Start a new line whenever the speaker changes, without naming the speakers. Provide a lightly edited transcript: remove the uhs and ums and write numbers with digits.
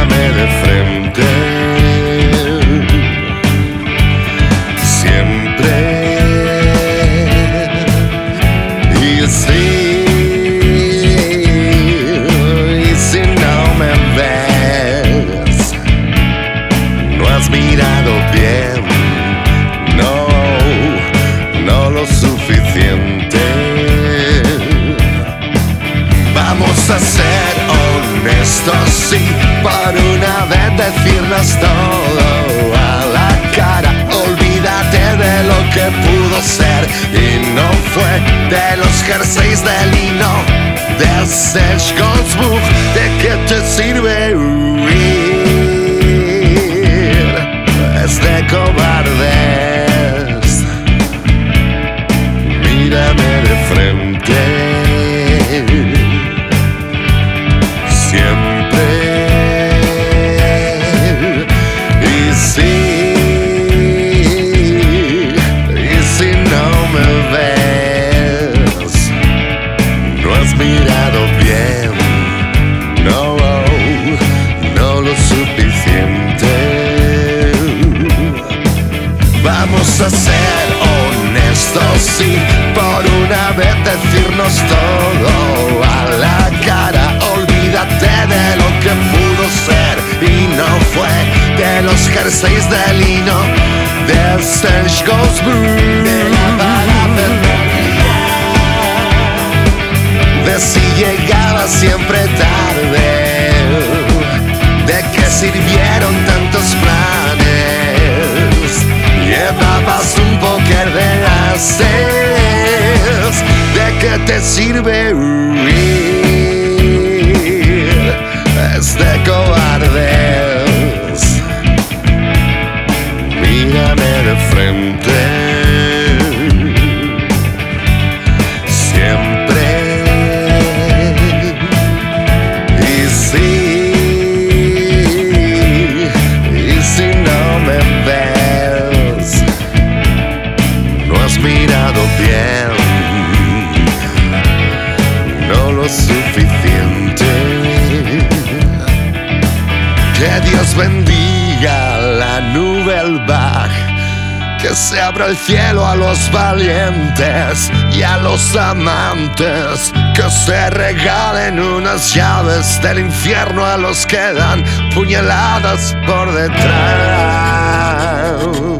Mírame de frente, siempre. Y si no me ves, no has mirado bien, no lo suficiente. Vamos a ser honestos, sí, por una vez decirnos todo a la cara. Olvídate de lo que pudo ser y no fue, de los jerseys de lino, de Serge Gainsbourg. ¿De qué te sirve huir? Es de cobardes. Mírame de frente, siempre. Y si no me ves, no has mirado bien, no lo suficiente. Vamos a ser honestos, sí, por una vez decirnos todo a la cara. Olvídate de lo que pudo ser y no fue, de los jerseys de lino, de Serge Gainsbourg, de la parafernalia, de si llegaba siempre tarde, de qué sirvieron tantos planes. Llevabas un póker de ases. ¿De qué te sirve huir? Es de cobardes. Mírame de frente, siempre. Y si no me ves, no has mirado bien, no lo suficiente. Que Dios bendiga la Nouvelle-Vague, que se abra el cielo a los valientes y a los amantes, que se regalen unas llaves del infierno a los que dan puñaladas por detrás.